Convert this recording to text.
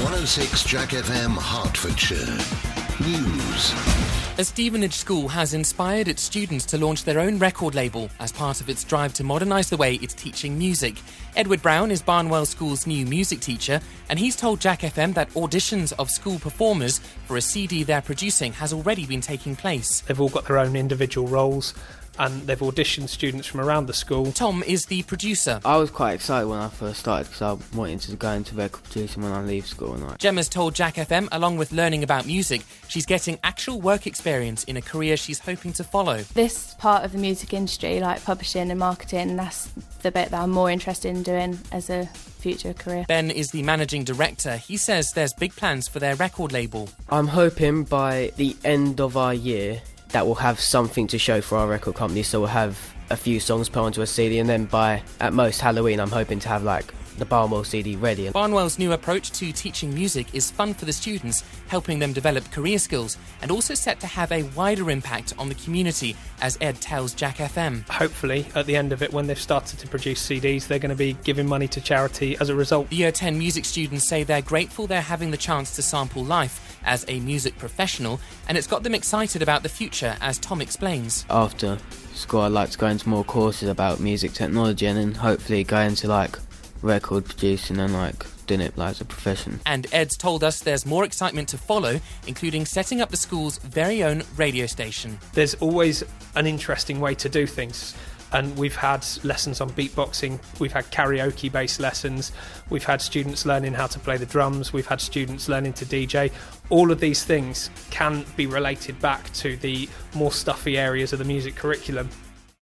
106 Jack FM Hertfordshire. News. A Stevenage school has inspired its students to launch their own record label as part of its drive to modernise the way it's teaching music. Edward Brown is Barnwell School's new music teacher, and he's told Jack FM that auditions of school performers for a CD they're producing has already been taking place. They've all got their own individual roles, and they've auditioned students from around the school. Tom is the producer. I was quite excited when I first started because I wanted to go into record producing when I leave school. Gemma's told Jack FM, along with learning about music, she's getting actual work experience in a career she's hoping to follow. This part of the music industry, like publishing and marketing, that's the bit that I'm more interested in doing as a future career. Ben is the managing director. He says there's big plans for their record label. I'm hoping by the end of our year that we'll have something to show for our record company, so we'll have a few songs put onto a CD, and then by, at most, Halloween, I'm hoping to have, the Barnwell CD ready. Barnwell's new approach to teaching music is fun for the students, helping them develop career skills, and also set to have a wider impact on the community, as Ed tells Jack FM. Hopefully, at the end of it, when they've started to produce CDs, they're going to be giving money to charity as a result. The Year 10 music students say they're grateful they're having the chance to sample life as a music professional, and it's got them excited about the future, as Tom explains. After school, I'd like to go into more courses about music technology and then hopefully go into, record producing and doing it as a profession. And Ed's told us there's more excitement to follow, including setting up the school's very own radio station. There's always an interesting way to do things, and we've had lessons on beatboxing, we've had karaoke based lessons, we've had students learning how to play the drums, we've had students learning to DJ. All of these things can be related back to the more stuffy areas of the music curriculum.